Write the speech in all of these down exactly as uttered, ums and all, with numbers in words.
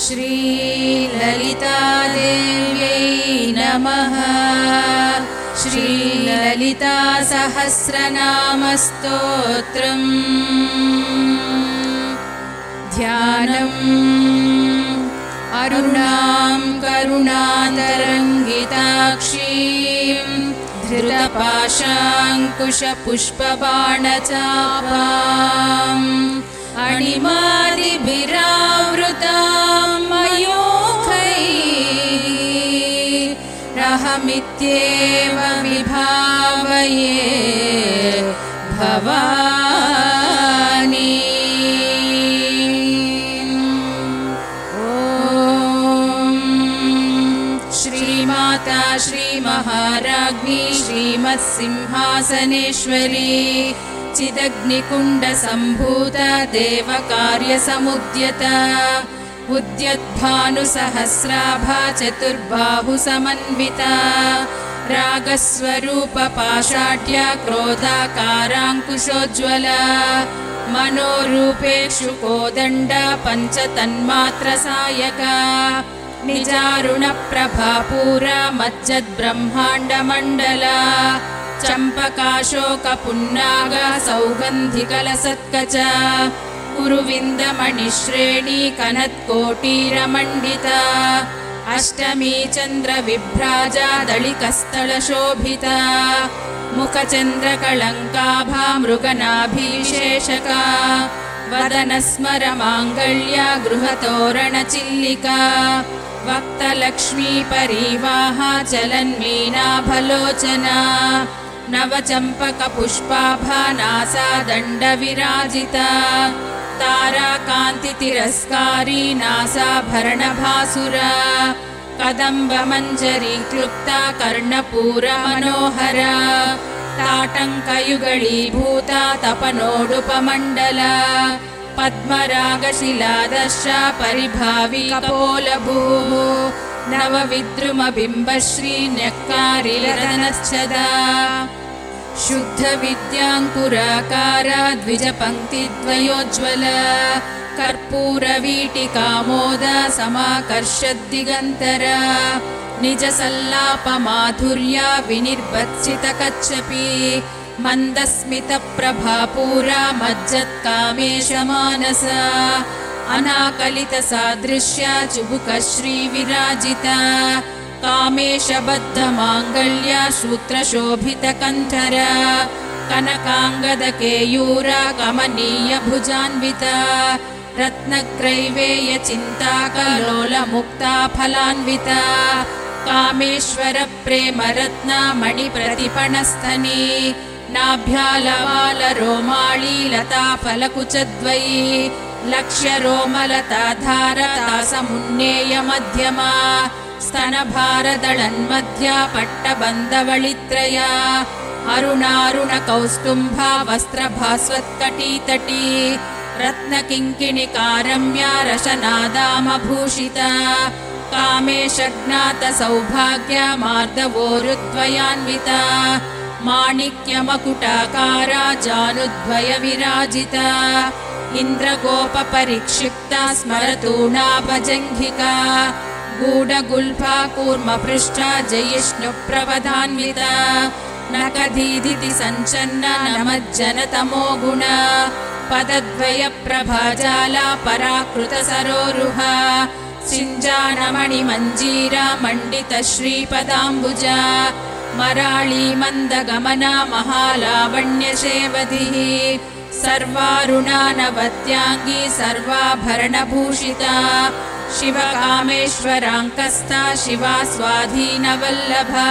श्रीललितादेव्यै नमः। श्रीललितासहस्रनामस्तोत्रम्। ध्यानम्। अरुणां करुणातरङ्गिताक्षीं धृतपाशाङ्कुशपुष्पबाणचापाम् अणिमादिभिरावृतां मयूखैरहमित्येव विभावये भवानी। श्रीमाता श्रीमहाराज्ञी श्रीमत्सिंहासनेश्वरी चिदग्निकुण्डसम्भूता देवकार्यसमुद्यता उद्यद्भानुसहस्राभा चतुर्बाहुसमन्विता रागस्वरूपपाषाढ्या क्रोधाकाराङ्कुशोज्ज्वला मनोरूपेषु कोदण्डा पञ्चतन्मात्रसायका निजारुणप्रभापूरा मज्जद्ब्रह्माण्डमण्डला चम्पकाशोकपुन्नागा सौगन्धिकलसत्कचा कुरुविन्दमणिश्रेणी कनत्कोटीरमण्डिता अष्टमी चन्द्रविभ्राजा दळिकस्थलशोभिता मुखचन्द्रकळङ्काभा मृगनाभिविशेषका वदनस्मरमाङ्गल्या गृहतोरणचिल्लिका वक्तलक्ष्मी परिवाहा चलन्मीनाभलोचना नवचम्पकपुष्पाभा नासादण्डविराजिता ताराकान्तितिरस्कारी नासाभरणभासुरा कदम्बमञ्जरी क्लुप्ता कर्णपूरमनोहरा ताटङ्कयुगळीभूता तपनोडुपमण्डला पद्मरागशिलादर्शा परिभावी कपोलभूः नवविद्रुमबिम्बश्री न्यक्कारिलदनश्चदा शुद्धविद्याङ्कुराकारा द्विजपङ्क्तिद्वयोज्ज्वला कर्पूरवीटिकामोदा समाकर्षद्दिगन्तरा निजसल्लापमाधुर्या विनिर्भत्सितकच्छपी मन्दस्मितप्रभापूरा मज्जत्कामेशमानसा अनाकलितसादृश्या चुबुकश्रीविराजिता कामेशबद्धमाङ्गल्या सूत्रशोभितकण्ठरा कनकाङ्गदकेयूरा कमनीयभुजान्विता रत्नक्रैवेयचिन्ताकलोलमुक्ता फलान्विता कामेश्वरप्रेमरत्नामणिप्रतिपणस्थनी नाभ्यालवालरोमाळी लताफलकुचद्वयी लक्ष्यरोमलताधारतासमुन्नेयमध्यमा स्तनभारदळन्मध्या पट्टबन्धवळित्रया अरुणारुणकौस्तुम्भा वस्त्रभास्वत्कटीतटी रत्नकिङ्किणिकारम्या रशनादामभूषिता कामेशज्ञातसौभाग्या मार्दवोरुद्वयान्विता माणिक्यमकुटाकारा जानुद्वयविराजिता इन्द्रगोपपरिक्षिप्ता स्मरतूणाभजङ्घिका गूढगुल्फा कूर्मपृष्ठा जयिष्णुप्रवधान्विता नखदीदिति सञ्चन्ना नमज्जनतमो गुणा पदद्वयप्रभाजाला पराकृतसरोरुहा सिञ्जानमणिमञ्जीरा मण्डितश्रीपदाम्बुजा मराळी मन्दगमना महालावण्यशेवधिः सर्वारुणानवद्याङ्गी सर्वाभरणभूषिता शिवकामेश्वराङ्कस्था शिवा स्वाधीनवल्लभा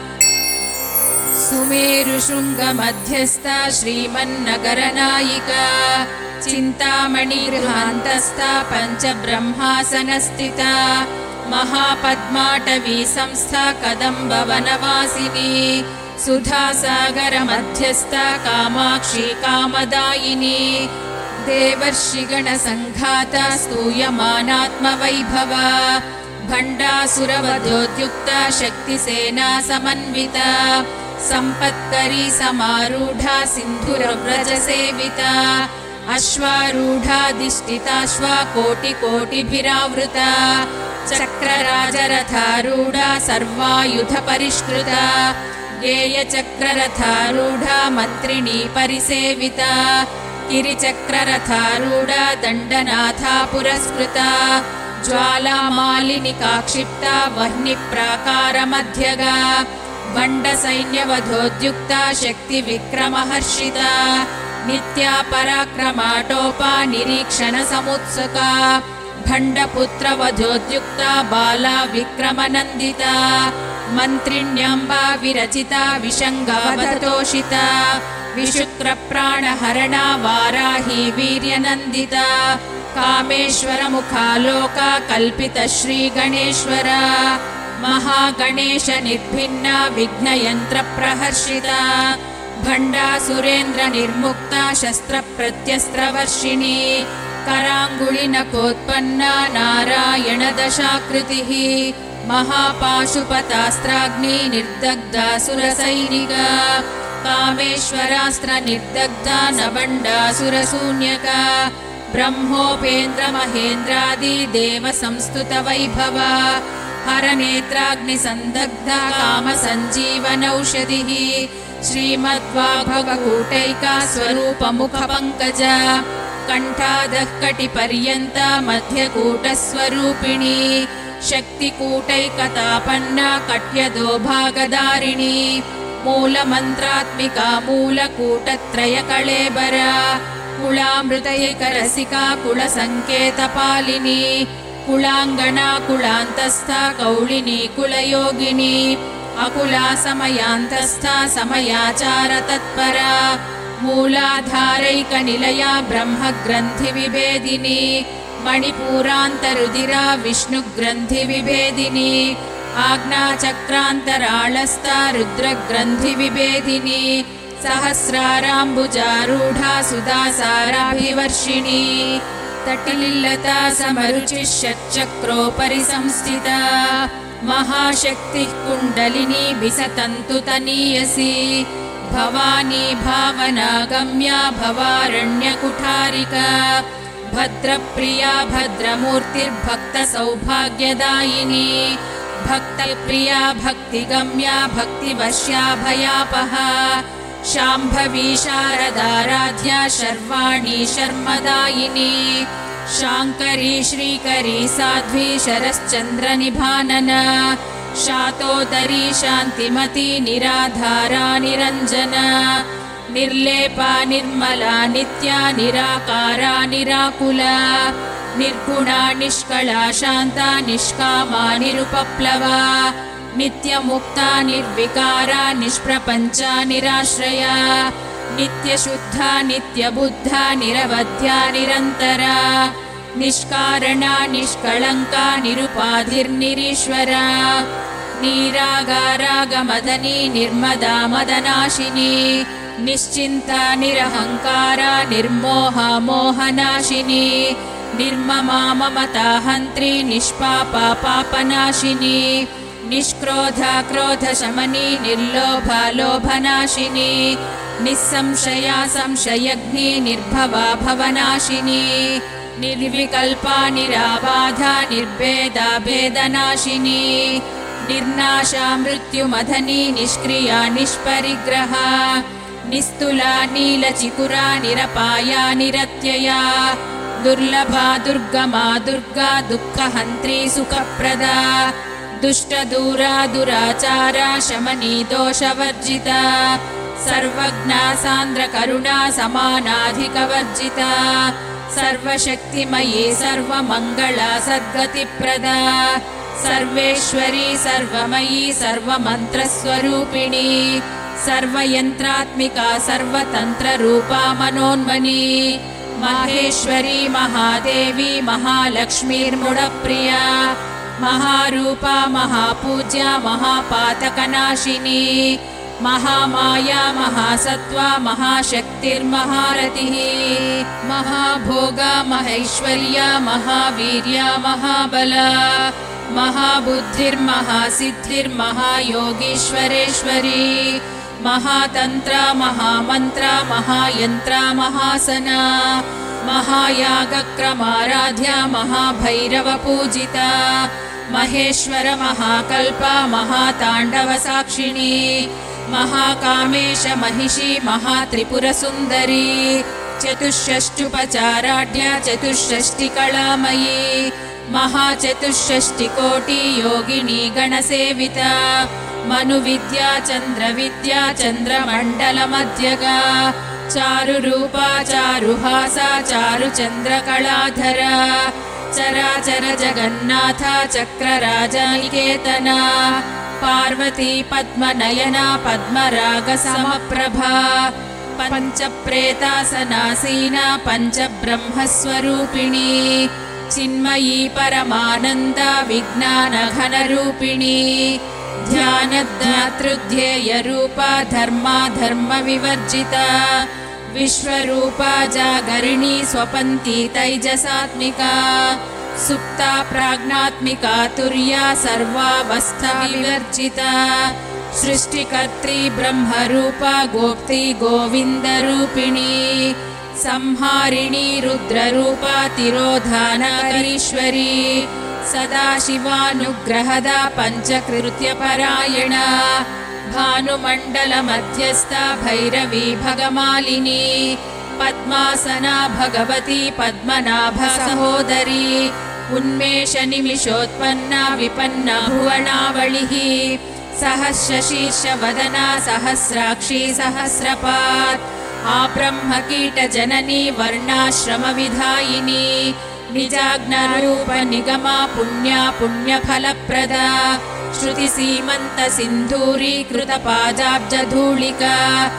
सुमेरुशृङ्गमध्यस्था श्रीमन्नगरनायिका चिन्तामणिगृहान्तस्था पञ्चब्रह्मासनस्थिता महापद्माटवी संस्था कदम्बवनवासिनी सुधासागरमध्यस्था कामाक्षी कामदायिनी देवर्षिगणसङ्घाता स्तूयमानात्मवैभवा भण्डासुरवधोद्युक्ता शक्तिसेना समन्विता सम्पत्करी समारूढा सिन्धुरव्रजसेविता अश्वारूढाधिष्ठिताश्वा कोटिकोटिभिरावृता चक्रराजरथारूढा सर्वायुधपरिष्कृता गेयचक्ररथारूढा मन्त्रिणी परिसेविता गिरिचक्ररथारूढा दण्डनाथा पुरस्कृता ज्वालामालिनिका क्षिप्ता वह्निप्राकारमध्यगा भण्डसैन्यवधोद्युक्ता शक्तिविक्रमहर्षिता नित्या पराक्रमाटोपा निरीक्षणसमुत्सुका भण्डपुत्रवधोद्युक्ता बाला विक्रमनन्दिता मन्त्रिण्यम्बा विरचिता विशङ्गावधतोषिता विशुक्रप्राणहरणा वाराही वीर्यनन्दिता कामेश्वरमुखालोका कल्पितश्रीगणेश्वरा महागणेश निर्भिन्ना विघ्नयन्त्रप्रहर्षिता भण्डासुरेन्द्र निर्मुक्ता शस्त्रप्रत्यस्त्रवर्षिणी कराङ्गुलिनकोत्पन्ना नारायणदशाकृतिः महापाशुपतास्त्राग्नि निर्दग्धा सुरसैनिका कामेश्वरास्त्र निर्दग्धा नवण्डासुरशून्यका ब्रह्मोपेन्द्रमहेन्द्रादि देव संस्तुत वैभवा हरनेत्राग्निसन्दग्धा कामसञ्जीवनौषधिः श्रीमद्वाग्भवकूटैका स्वरूपमुखपङ्कजा कण्ठादः कटिपर्यन्ता मध्यकूटस्वरूपिणी शक्तिकूटैकतापन्ना कट्यदो भागधारिणी मूलमन्त्रात्मिका मूलकूटत्रयकळेबरा कुलामृतैकरसिका कुलसङ्केतपालिनी कुलाङ्गना कुलान्तस्था कौलिनी कुलयोगिनी अकुला समयान्तस्था समयाचारतत्परा मूलाधारैकनिलया ब्रह्मग्रन्थिविभेदिनी मणिपूरान्तरुदिरा विष्णुग्रन्थिविभेदिनी आज्ञाचक्रान्तराळस्था रुद्रग्रन्थिविभेदिनी सहस्राराम्बुजारूढा सुधासाराभिवर्षिणी तटिलिल्लता समरुचिः षट्चक्रोपरि संस्थिता महाशक्तिः कुण्डलिनी विसतन्तु तनीयसी भवानी भावनागम्या भवारण्यकुठारिका भद्रप्रिया भद्रमूर्तिर्भक्तसौभाग्यदायिनी भक्तप्रिया भक्तिगम्या भक्तिवश्या भयापहा शाम्भवी शारदाराध्या शर्वाणी शर्मदायिनी शाङ्करी श्रीकरी साध्वी शरश्चन्द्रनिभानना शातोदरी शान्तिमती निराधारा निरञ्जना निर्लेपा निर्मला नित्या निराकारा निराकुला निर्गुणा निष्कला शान्ता निष्कामा निरुपप्लवा नित्यमुक्ता निर्विकारा निष्प्रपञ्चा निराश्रया नित्यशुद्धा नित्यबुद्धा निरवध्या निरन्तरा निष्कारणा निष्कळङ्का निरुपाधिर्निरीश्वरा निरागारागमदनी निर्मदा मदनाशिनी निश्चिन्ता निरहङ्कारा निर्मोहा मोहनाशिनी निर्ममा ममता हन्त्री निष्पापा पापनाशिनी निष्क्रोधा क्रोधशमनी निर्लोभा लोभनाशिनी निस्संशया संशयग्नि निर्भवा भवनाशिनी निर्विकल्पा निराबाधा निर्भेदा भेदनाशिनी निर्नाशा मृत्युमधनी निष्क्रिया निष्परिग्रहा निस्तुला नीलचिकुरा निरपाया निरत्यया दुर्लभा दुर्गमा दुर्गा दुःखहन्त्री सुखप्रदा दुष्टदूरा दुराचारा शमनी दोषवर्जिता सर्वज्ञा सान्द्रकरुणा समानाधिकवर्जिता सर्वशक्तिमयी सर्वमङ्गला सद्गतिप्रदा सर्वेश्वरी सर्वमयी सर्वमन्त्रस्वरूपिणी सर्वयन्त्रात्मिका सर्वतन्त्ररूपा मनोन्मनी माहेश्वरी महादेवी महालक्ष्मीर्मुडप्रिया महारूपा महापूज्या महापातकनाशिनी महामाया महासत्त्वा महाशक्तिर्महारतिः महाभोगा महैश्वर्या महावीर्या महाबला महाबुद्धिर्महासिद्धिर्महायोगीश्वरेश्वरी महातन्त्र महामन्त्र महायन्त्र महासना महायागक्रमाराध्या महाभैरवपूजिता महेश्वर महाकल्प महाताण्डवसाक्षिणी महाकामेश महिषी महात्रिपुरसुन्दरी चतुष्षष्ट्युपचाराढ्या चतुष्षष्टिकलामयी महाचतुष्षष्टिकोटि योगिनी गणसेविता मनुविद्या चन्द्रविद्या चन्द्रमण्डलमध्यगा चारुरूपा चारुहासा चारुचन्द्रकलाधरा चराचर जगन्नाथा चक्रराजनिकेतना पार्वती पद्मनयना पद्मरागसमप्रभा पञ्चप्रेतासनासीना पञ्चब्रह्मस्वरूपिणी चिन्मयी परमानन्दा विज्ञानघनरूपिणी ध्यानध्यातृध्येयरूपा धर्मा धर्मविवर्जिता विश्वरूपा जागरिणी स्वपन्ती तैजसात्मिका सुप्ता प्राज्ञात्मिका तुर्या सर्वावस्था विवर्जिता सृष्टिकर्त्री ब्रह्मरूपा गोप्त्री गोविन्दरूपिणी संहारिणी रुद्ररूपा तिरोधानकरीश्वरी सदाशिवानुग्रहदा पञ्चकृत्यपरायणा भानुमण्डलमध्यस्था भैरवी भगमालिनी पद्मासना भगवती पद्मनाभसहोदरी उन्मेषनिमिषोत्पन्ना विपन्ना भुवनावलिः सहस्रशीर्षवदना सहस्राक्षी सहस्रपात् आब्रह्मकीटजननी वर्णाश्रमविधायिनी निजाज्ञरूपनिगमा पुण्या पुण्यफलप्रदा श्रुतिसीमन्तसिन्धूरीकृतपादाब्जधूलिका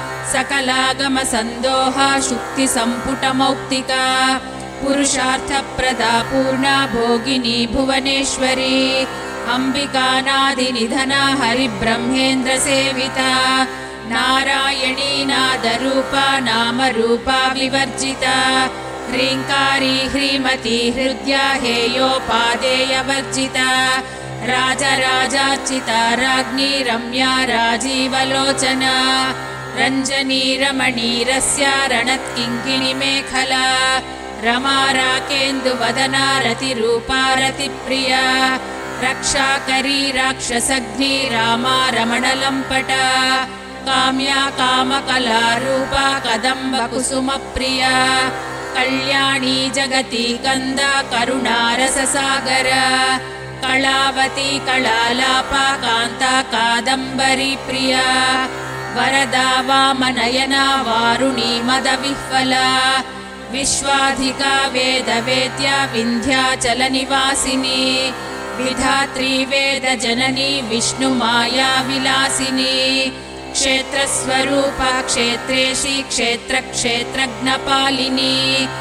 सकलागमसन्दोहा शुक्तिसम्पुटमौक्तिका पुरुषार्थप्रदा पूर्णा भोगिनी भुवनेश्वरी अम्बिकानादिनिधना हरिब्रह्मेन्द्रसेविता नारायणी नादरूपा नामरूपा विवर्जिता ह्रीङ्कारी ह्रीमती हृद्या हेयोपादेयवर्जिता राजराजार्चिता राज्ञी रम्या राजीवलोचना रञ्जनी रमणीरस्या रणत्किङ्किणिमेखला रमा राकेन्दुवदना रतिरूपा रतिप्रिया रक्षाकरी राक्षसग्नी रामा रमणलम्पटा काम्या कामकलारूपा कदम्बकुसुमप्रिया कल्याणी जगती कन्दा करुणारससागरा कलावती कलालापा कान्ता कादम्बरी प्रिया वरदा वामनयना वारुणी मदविह्वला विश्वाधिका वेदवेद्या विन्ध्याचलनिवासिनी विधात्री वेदजननी विष्णुमाया विलासिनी क्षेत्रस्वरूपा क्षेत्रेशी क्षेत्रक्षेत्रज्ञपालिनी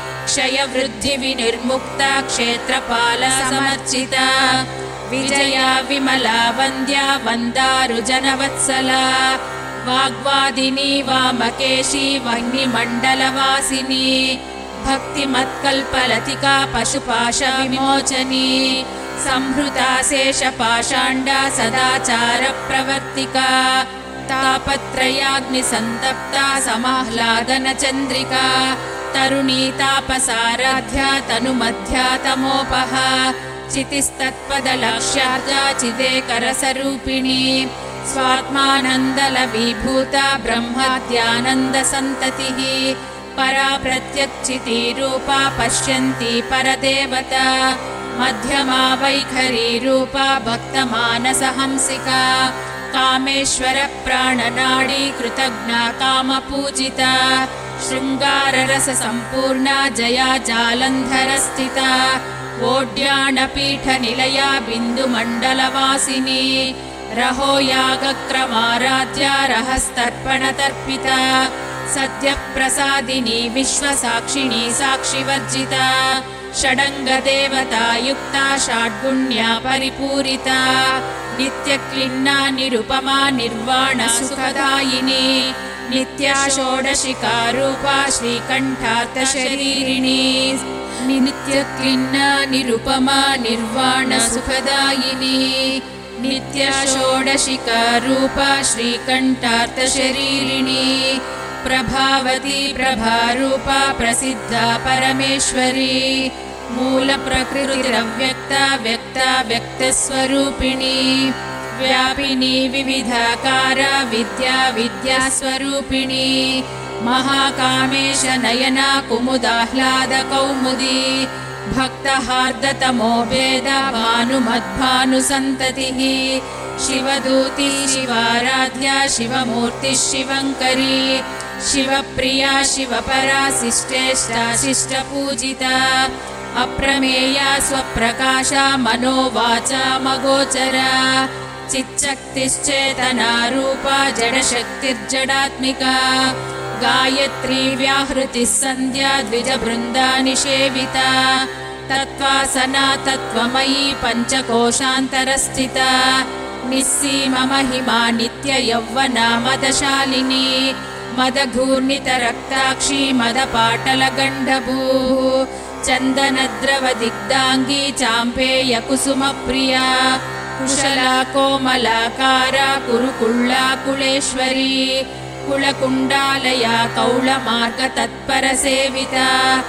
क्षयवृद्धिविनिर्मुक्ता क्षेत्रपालसमर्चिता विजया विमला वन्द्या वन्दारुजनवत्सला वाग्वादिनी वामकेशी वह्निमण्डलवासिनी भक्तिमत्कल्पलतिका पशुपाशविमोचनी संहृता शेषपाषाण्डा सदाचारप्रवर्तिका तापत्रयाग्निसन्तप्ता समाह्लादनचन्द्रिका तरुणी तापसाराध्या तनुमध्या तमोपहा चितिस्तत्पदलक्ष्यार्जा चिदेकरसरूपिणी स्वात्मानन्दलविभूता ब्रह्माद्यानन्दसन्ततिः परा प्रत्यक्षितीरूपा पश्यन्ती परदेवता मध्यमा वैखरीरूपा भक्तमानसहंसिका कामेश्वरप्राणनाडी कृतज्ञा कामपूजिता शृङ्गाररससम्पूर्णा जया जालन्धरस्थिता ओड्याणपीठनिलया बिन्दुमण्डलवासिनी रहो यागक्रमाराध्या रहस्तर्पणतर्पिता सद्यप्रसादिनी विश्वसाक्षिणी साक्षिवर्जिता षडङ्गदेवतायुक्ता षड्गुण्या परिपूरिता नित्यक्लिन्ना निरुपमा निर्वाणसुखदायिनी नित्या षोडशिकारूपा श्रीकण्ठार्थशरीरिणी नित्यक्लिन्ना निरुपमा निर्वाणसुखदायिनी नित्यषोडशिकारूपा श्रीकण्ठार्थशरीरिणी प्रभावती प्रभारूपा प्रसिद्धा परमेश्वरी मूलप्रकृतिरव्यक्ता व्यक्ता व्यक्तस्वरूपिणी व्यापिनी विविधाकारा विद्या विद्यास्वरूपिणी महाकामेश नयना कुमुदाह्लादकौमुदी भक्तहार्दतमो भेद भानुमद्भानुसन्ततिः शिवदूती शिवाराध्या शिवमूर्तिः शिवङ्करी शिवप्रिया शिवपरा शिष्टेष्टा शिष्टपूजिता अप्रमेया स्वप्रकाशा मनोवाचा मगोचरा चिच्शक्तिश्चेतना रूपा जडशक्तिर्जडात्मिका गायत्री व्याहृतिः सन्ध्या द्विजबृन्दा निषेविता तत्त्वासना तत्त्वमयी पञ्चकोशान्तरस्थिता निस्सीममहिमा नित्ययौवना मदशालिनी मदघूर्णितरक्ताक्षी मदपाटलगण्डभूः चन्दनद्रवदिग्धाङ्गी चाम्पेयकुसुमप्रिया कुशला कोमलाकारा कुरुकुळ्ळा कुलेश्वरी कुलकुण्डालया कौलमार्गतत्परसेविता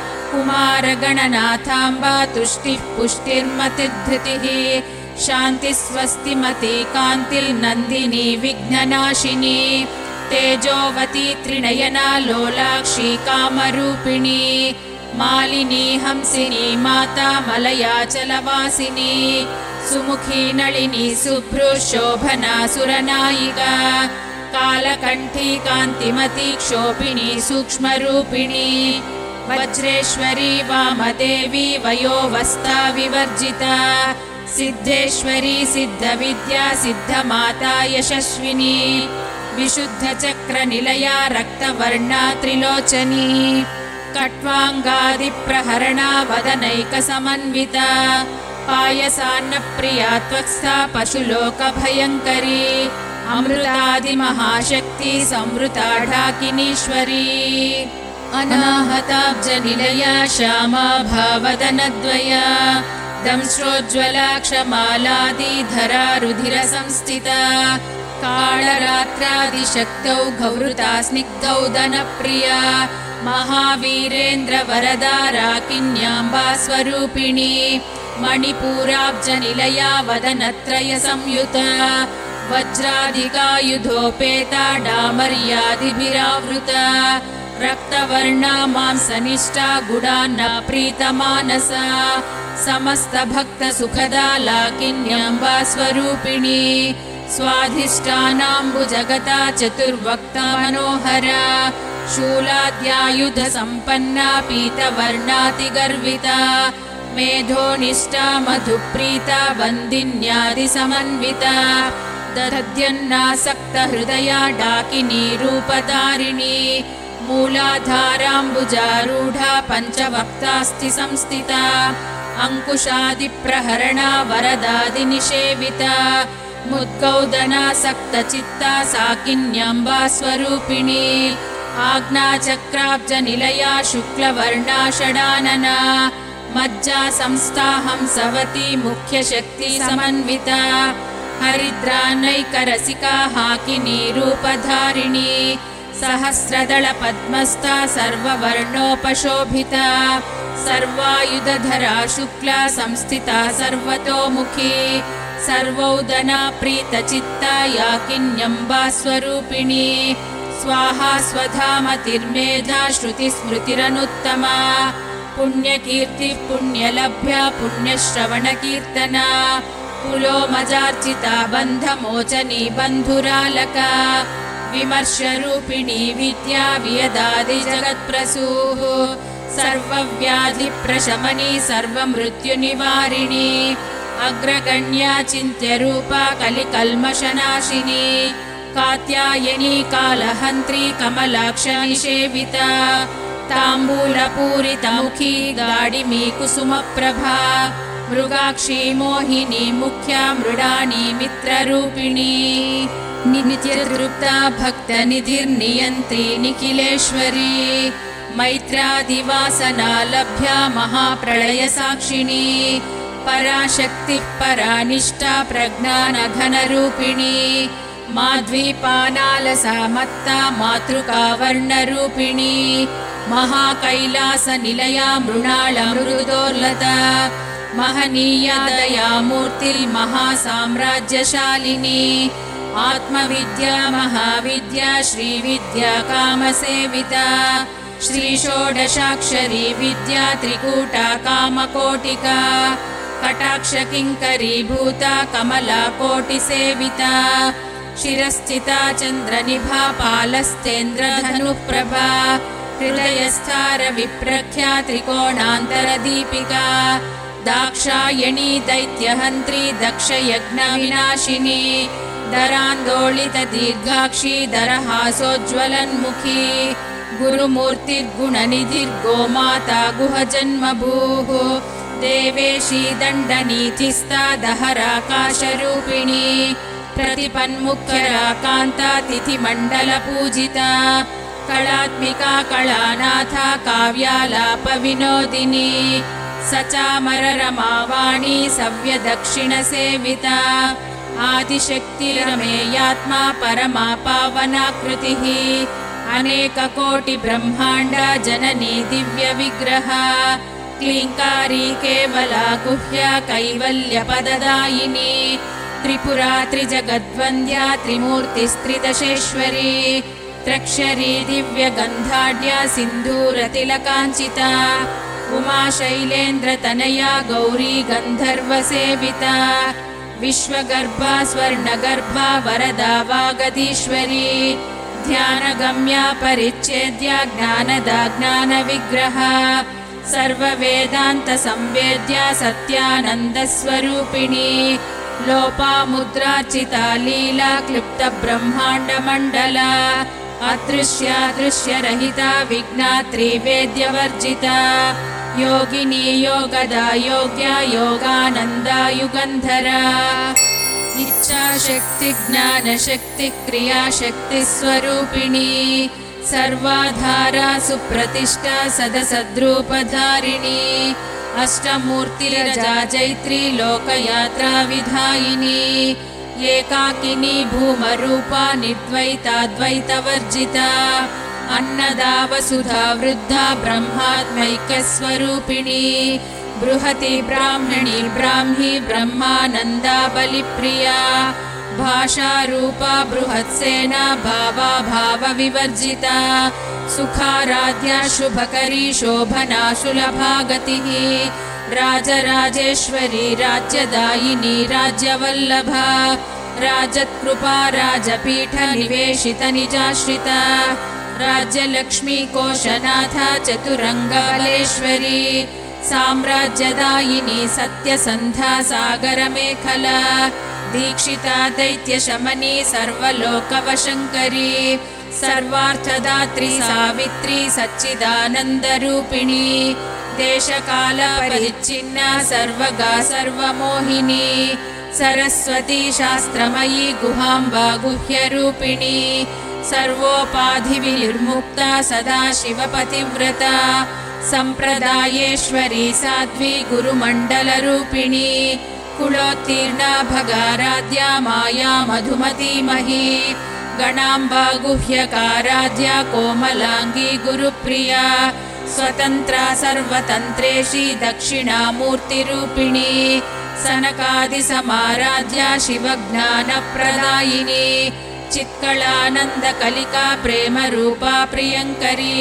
कुमारगणनाथाम्बा तुष्टिः पुष्टिर्मतिर्धृतिः शान्तिस्वस्तिमती कान्तिर्नन्दिनी विघ्ननाशिनी तेजोवती त्रिनयना लोलाक्षी कामरूपिणी मालिनी हंसिनी माता मलयाचलवासिनी सुमुखी नलिनी शुभ्रुशोभना सुरनायिका कालकण्ठी कान्तिमती क्षोभिनी सूक्ष्मरूपिणी वज्रेश्वरी वामदेवी वयोवस्था विवर्जिता सिद्धेश्वरी सिद्धविद्या सिद्धमाता यशस्विनी विशुद्धचक्रनिलया रक्तवर्णा त्रिलोचनी कट्वाङ्गादिप्रहरणा वदनैकसमन्विता पायसान्नप्रिया त्वक्स्था पशुलोकभयङ्करी अमृतादिमहाशक्ति संवृता ढाकिनीश्वरी अनाहताब्जनिलया श्यामा भावदनद्वया दंश्रोज्ज्वला क्षमालादिधरा रुधिरसंस्थिता कालरात्रादिशक्तौ गौहृता स्निग्धौ दनप्रिया महावीरेन्द्रवरदा राकिन्याम्बा स्वरूपिणी मणिपूराब्जनिलया वदनत्रयसंयुता वज्राधिकायुधोपेता डामर्यादिभिरावृता रक्तवर्णा मांसनिष्ठा गुडान्ना प्रीतमानसा समस्तभक्तसुखदा लाकिन्याम्बा स्वरूपिणी स्वाधिष्ठानाम्बुजगता चतुर्वक्ता मनोहरा शूलाद्यायुधसम्पन्ना पीतवर्णातिगर्विता मेधोनिष्ठा मधुप्रीता वन्दिन्यादिसमन्विता दध्यन्नासक्तहृदया डाकिनी रूपधारिणी मूलाधाराम्बुजारूढा पञ्चवक्तास्ति संस्थिता अङ्कुशादिप्रहरणा वरदादिनिषेविता मुद्गौदनासक्तचित्ता साकिन्याम्बा स्वरूपिणी आज्ञाचक्राब्जनिलया शुक्लवर्णा षडानना मज्जा संस्था हंसवती मुख्यशक्ति समन्विता हरिद्रानैकरसिका हाकिनी रूपधारिणी सहस्रदलपद्मस्था सर्ववर्णोपशोभिता सर्वायुधधरा शुक्ला संस्थिता सर्वतोमुखी सर्वौदना प्रीतचित्ता याकिन्यम्बा स्वरूपिणी स्वाहा स्वधामतिर्मेधा श्रुतिस्मृतिरनुत्तमा पुण्यकीर्तिः पुण्यलभ्या पुण्यश्रवणकीर्तना पुलोमजार्चिता बन्धमोचनी बन्धुरालका विमर्शरूपिणी विद्या वियदादिजगत्प्रसूः सर्वव्याधिप्रशमनी सर्वमृत्युनिवारिणी अग्रगण्या चिन्त्यरूपा कलिकल्मषनाशिनी कात्यायनी कालहन्त्री कमलाक्षनिषेविता ताम्बूलपूरितमुखी गाढिमी कुसुमप्रभा मृगाक्षी मोहिनी मुख्या मृडानी मित्ररूपिणी नित्यतृप्ता भक्तनिधिर्नियन्त्री निखिलेश्वरी मैत्रादिवासना लभ्या महाप्रलयसाक्षिणी पराशक्तिः परानिष्ठा प्रज्ञानघनरूपिणी माध्वीपानालसा मत्ता मातृकावर्णरूपिणी महाकैलासनिलया मृणालमृदोर्लता महनीया दयामूर्तिर्महासाम्राज्यशालिनी आत्मविद्या महाविद्या श्रीविद्या कामसेविता श्रीषोडशाक्षरी विद्या त्रिकूटा कामकोटिका कटाक्षकिङ्करीभूता कमला कोटिसेविता शिरस्थिता चन्द्रनिभा पालस्तेन्द्रधनुप्रभा हृदयस्थारविप्रख्या त्रिकोणान्तरदीपिका दाक्षायणी दैत्यहन्त्री दक्षयज्ञविनाशिनी दरान्दोलितदीर्घाक्षी दरहासोज्ज्वलन्मुखी गुरुमूर्तिर्गुणनिधिर्गोमाता गुहजन्मभूः देवेशी दण्डनीतिस्था दहराकाशरूपिणी प्रतिपन्मुखरा कान्ता तिथिमण्डलपूजिता कलात्मिका कलानाथा काव्यालापविनोदिनी सचामररमावाणी सव्यदक्षिणसेविता आदिशक्तिरमेयात्मा परमा पावनाकृतिः अनेककोटिब्रह्माण्ड जननी दिव्यविग्रह क्लीङ्कारी केवला गुह्या कैवल्यपददायिनी त्रिपुरा त्रिजगद्वन्द्या त्रिमूर्तिस्त्रिदशेश्वरी त्रक्षरी दिव्यगन्धाढ्या सिन्धूरतिलकाञ्चिता उमा शैलेन्द्रतनया गौरी गन्धर्वसेविता विश्वगर्भा स्वर्णगर्भा वरदा वागदीश्वरी ध्यानगम्या परिच्छेद्या ज्ञानदा ज्ञानविग्रहा सर्ववेदान्तसंवेद्या सत्यानन्दस्वरूपिणी लोपामुद्रार्चिता लीला क्लुप्तब्रह्माण्डमण्डला अदृश्या दृश्यरहिता विघ्नात्री वेद्यवर्जिता योगिनी योगदा योग्या योगानन्दा युगन्धरा इच्छाशक्ति ज्ञानशक्ति क्रियाशक्तिस्वरूपिणी सर्वाधारा सुप्रतिष्ठा सदसद्रूपधारिणी अष्टमूर्तिरजा जैत्री लोकयात्रा विधायिनी एकाकिनी भूमरूपा निर्द्वैताद्वैतवर्जिता अन्नदा वसुधा वृद्धा ब्रह्मात्मैक्यस्वरूपिणी बृहति ब्राह्मणी ब्राह्मी ब्रह्मानन्दा बलिप्रिया भाषारूपा बृहत्सेना भावा भावविवर्जिता सुखाराध्या शुभकरी शोभना सुलभा गतिः राजराजेश्वरी राज्यदायिनी राज्यवल्लभा राजत्कृपा राजपीठनिवेशितनिजाश्रिता राज्यलक्ष्मी कोशनाथा चतुरङ्गबलेश्वरी साम्राज्यदायिनी सत्यसन्धा सागरमेखला दीक्षिता दैत्यशमनी सर्वलोकवशङ्करी सर्वार्थदात्री सावित्री सच्चिदानन्दरूपिणी देशकालपरिच्छिन्ना सर्वगा सर्वमोहिनी सरस्वती शास्त्रमयी गुहाम्बा गुह्यरूपिणी सर्वोपाधिविर्मुक्ता सदाशिवपतिव्रता सम्प्रदायेश्वरी साध्वी गुरुमण्डलरूपिणी कुलोत्तीर्णा भगाराध्या माया मधुमतीमही गणाम्बा गुह्यकाराध्या कोमलाङ्गी गुरुप्रिया स्वतन्त्रा सर्वतन्त्रेशी दक्षिणामूर्तिरूपिणी सनकादिसमाराध्या शिवज्ञानप्रदायिनी चित्कलानन्दकलिका प्रेमरूपा प्रियङ्करी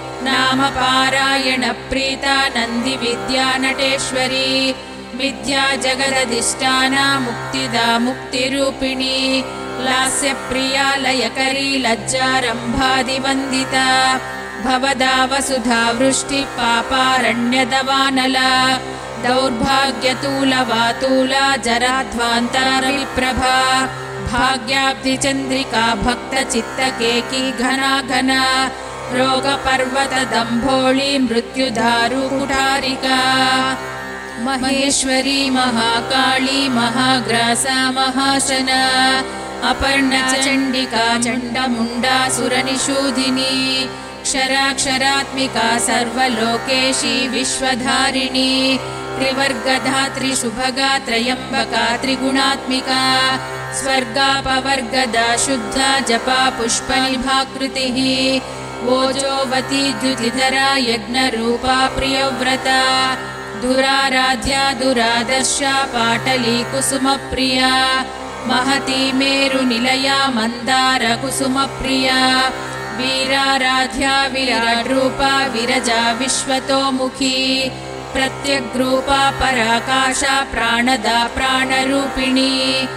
नामपारायणप्रीता नन्दिविद्या नटेश्वरी विद्या जगदधिष्ठाना मुक्तिदा मुक्तिरूपिणी लास्यप्रिया लयकरी लज्जारम्भादिवन्दिता भवदा वसुधा वृष्टि पापारण्यदवानला दौर्भाग्यतूलवातूला जराध्वान्तरविप्रभा भाग्याब्धिचन्द्रिका भक्तचित्तकेकी घना घना रोगपर्वतदम्भोळी मृत्युदारुकुठारिका महेश्वरी महाकाली महाग्रासा महाशना अपर्णचण्डिका चण्डमुण्डा सुरनिषूदिनी क्षराक्षरात्मिका सर्वलोकेशी विश्वधारिणी त्रिवर्गधात्री शुभगा त्रयम्बका त्रिगुणात्मिका स्वर्गापवर्गदा शुद्धा जपा पुष्पनिभाकृतिः ओजोवती द्युतिधरा यज्ञरूपा प्रियव्रता दुराराध्या दुरादर्शा पाटली कुसुमप्रिया महती मेरुनिलया मन्दारकुसुमप्रिया वीराराध्या विराट्रूपा विरजा विश्वतोमुखी प्रत्यग्रूपा पराकाशा प्राणदा प्राणरूपिणी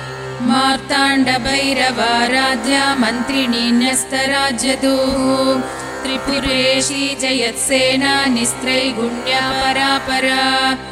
मार्ताण्डभैरवाराध्या मन्त्रिणी न्यस्तराज्यदूः त्रिपुरेशी जयत्सेना निस्त्रैगुण्या परापरा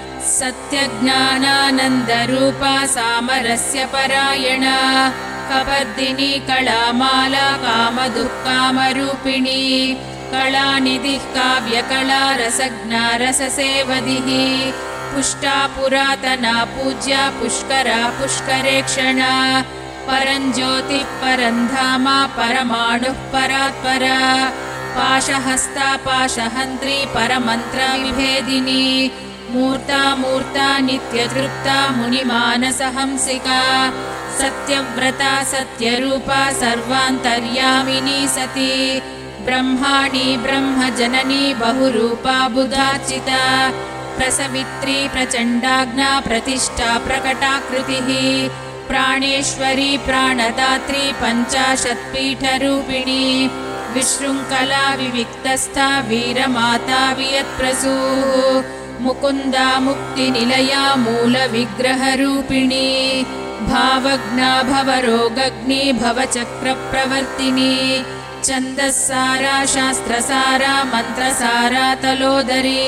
सत्यज्ञानानन्दरूपा सामरस्य परायणा कपर्दिनी कलामाला कामदुःकामरूपिणी कलानिधिः काव्यकला रसज्ञा रससेवधिः पुष्टा पुरातना पूज्या पुष्करा पुष्करेक्षणा परञ्ज्योतिः परन्धामा परमाणुः परात्परा पाशहस्ता पाशहन्त्री परमन्त्रविभेदिनी मूर्ता मूर्ता नित्यतृप्ता मुनिमानसहंसिका सत्यव्रता सत्यरूपा सर्वान्तर्यामिनी सती ब्रह्माणी ब्रह्मजननी बहुरूपा बुधार्चिता प्रसवित्री प्रचण्डाज्ञा प्रतिष्ठा प्रकटाकृतिः प्राणेश्वरी प्राणदात्री पञ्चाशत्पीठरूपिणी विशृङ्खला विविक्तस्था वीरमाता वियत्प्रसूः मुकुन्दा मुक्तिनिलया मूलविग्रहरूपिणी भावज्ञा भवरोगग्नी भवचक्रप्रवर्तिनी छन्दस्सारा शास्त्रसारा मन्त्रसारा तलोदरी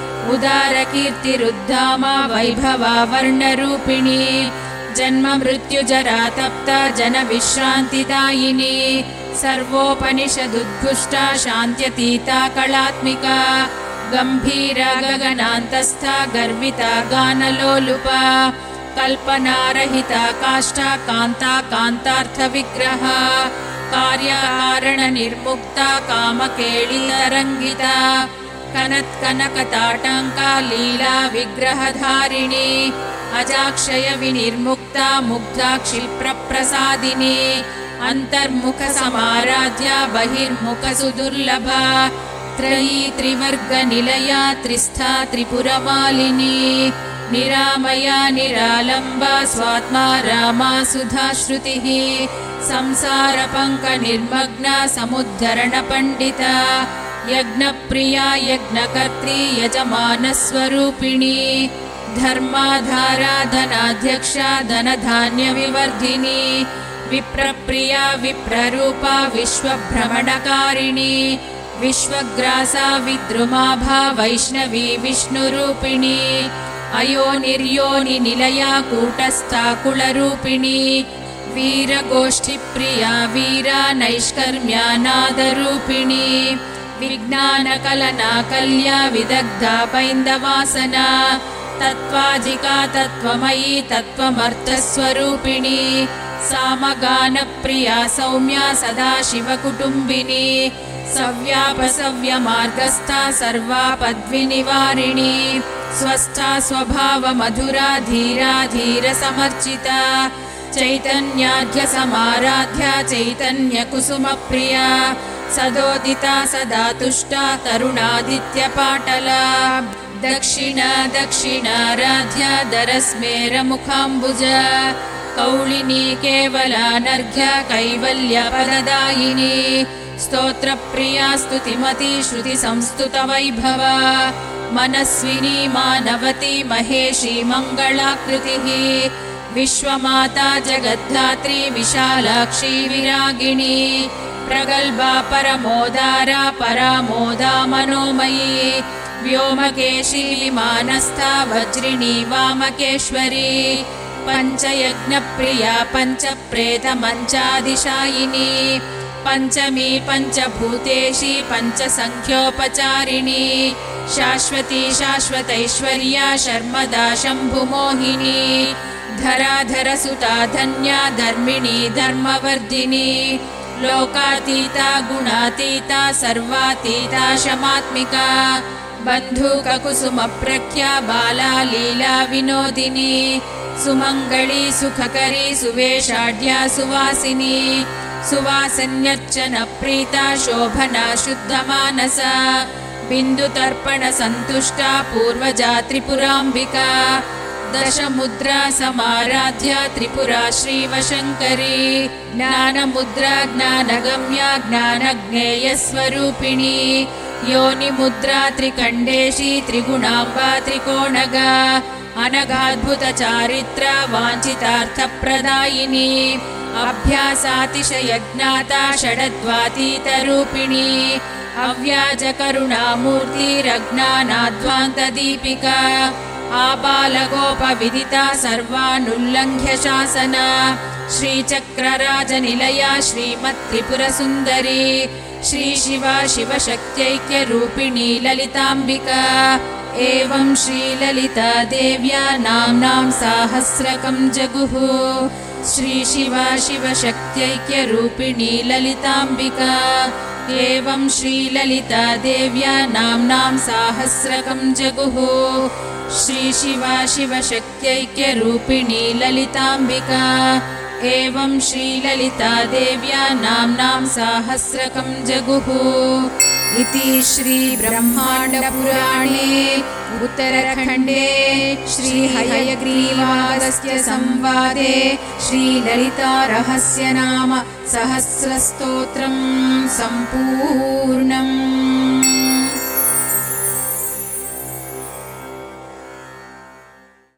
उदारकीर्तिरुद्धामा वैभवा वर्णरूपिणी जन्म मृत्युजरा तप्ता जनविश्रान्तिदायिनी सर्वोपनिषदुद्घुष्टा शान्त्यतीता कलात्मिका गम्भीरा गगनान्तस्था गर्विता गानलोलुपा कल्पनारहिता काष्ठा कान्ता कान्तार्थविग्रहा कार्यकारणनिर्मुक्ता कामकेळितरङ्गिता कनत्कनकताटङ्का लीला विग्रहधारिणी अजाक्षय विनिर्मुक्ता मुग्धा क्षिप्रप्रसादिनी अन्तर्मुखसमाराध्या बहिर्मुखसुदुर्लभा त्रयी त्रिवर्गनिलया त्रिस्था त्रिपुरमालिनी निरामया निरालम्बा स्वात्मा रामा सुधाश्रुतिः संसारपङ्कनिर्मग्ना समुद्धरणपण्डिता यज्ञप्रिया यज्ञकर्त्री यजमानस्वरूपिणी धर्माधारा धनाध्यक्षा धनधान्यविवर्धिनी विप्रप्रिया विप्ररूपा विश्वभ्रमणकारिणी विश्वग्रासा विद्रुमाभा वैष्णवी विष्णुरूपिणी अयोनिर्योनिनिलया कूटस्था कुलरूपिणी वीरगोष्ठिप्रिया वीरा नैष्कर्म्या नादरूपिणी विज्ञानकलना कल्या विदग्धा पैन्दवासना तत्त्वाधिका तत्त्वमयी तत्त्वमर्थस्वरूपिणी सामगानप्रिया सौम्या सदाशिवकुटुम्बिनी सव्यापसव्यमार्गस्था सर्वापद्विनिवारिणी स्वस्था स्वभावमधुरा धीरा धीरसमर्चिता चैतन्याढ्यसमाराध्या चैतन्यकुसुमप्रिया सदोदिता सदा तुष्टा तरुणादित्यपाटला दक्षिणा दक्षिणाराध्या दरस्मेरमुखाम्बुजा कौलिनी केवलानर्घ्या कैवल्यपददायिनी स्तोत्रप्रिया स्तुतिमती श्रुतिसंस्तुतवैभवा मनस्विनी मानवती महेशी मङ्गलाकृतिः विश्वमाता जगद्धात्री विशालाक्षी विरागिणी प्रगल्भा परमोदारा परामोदा मनोमयी व्योमकेशी विमानस्था वज्रिणी वामकेश्वरी पञ्चयज्ञप्रिया पञ्चप्रेतमञ्चादिशायिनी पञ्चमी पञ्चभूतेशी पञ्चसङ्ख्योपचारिणी शाश्वती शाश्वतैश्वर्या शर्मदा शम्भुमोहिनी धराधरसुता धन्या धर्मिणी धर्मवर्धिनी लोकातीता गुणातीता सर्वातीता शमात्मिका बन्धूककुसुमप्रख्या बाला लीला विनोदिनी सुमङ्गली सुखकरी सुवेशाढ्या सुवासिनी सुवासन्यर्चनप्रीता शोभना शुद्धमानसा बिन्दुतर्पणसन्तुष्टा पूर्वजा त्रिपुराम्बिका दशमुद्रा समाराध्या त्रिपुरा श्रीवशङ्करी ज्ञानमुद्रा ज्ञानगम्या ज्ञानज्ञेयस्वरूपिणी योनिमुद्रा त्रिकण्डेशी त्रिगुणाम्बा त्रिकोणगा अनघाद्भुतचारित्रा वाञ्छितार्थप्रदायिनी अभ्यासातिशयज्ञाता षडद्वातीतरूपिणी अव्याजकरुणामूर्तिरज्ञानाध्वान्तदीपिका आबालगोपविदिता सर्वानुल्लङ्घ्य शासना श्रीचक्रराजनिलया श्रीमत्त्रिपुरसुन्दरी श्रीशिवा शिवशक्त्यैक्यरूपिणी ललिताम्बिका एवं श्रीललिता देव्या नाम्नां साहस्रकं जगुः श्रीशिवा शिवशक्त्यैक्यरूपिणी ललिताम्बिका एवं श्रीललिता देव्या नाम्नां साहस्रकं जगुः श्रीशिवा शिवशक्त्यैक्यरूपिणी ललिताम्बिका एवं श्रीललिता देव्या नाम्नां साहस्रकं जगुः इति श्रीब्रह्माण्डपुराणे उत्तरखण्डे श्रीहयग्रीवागस्त्य संवादे श्रीललितारहस्यनाम सहस्रस्तोत्रं सम्पूर्णम्।